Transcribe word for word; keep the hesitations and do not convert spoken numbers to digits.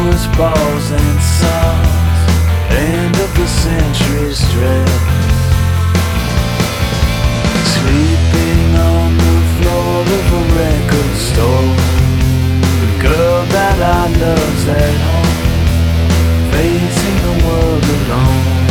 was balls and songs, end of the century strip. Sleeping on the floor of a record store. The girl that I love's at home, facing the world alone.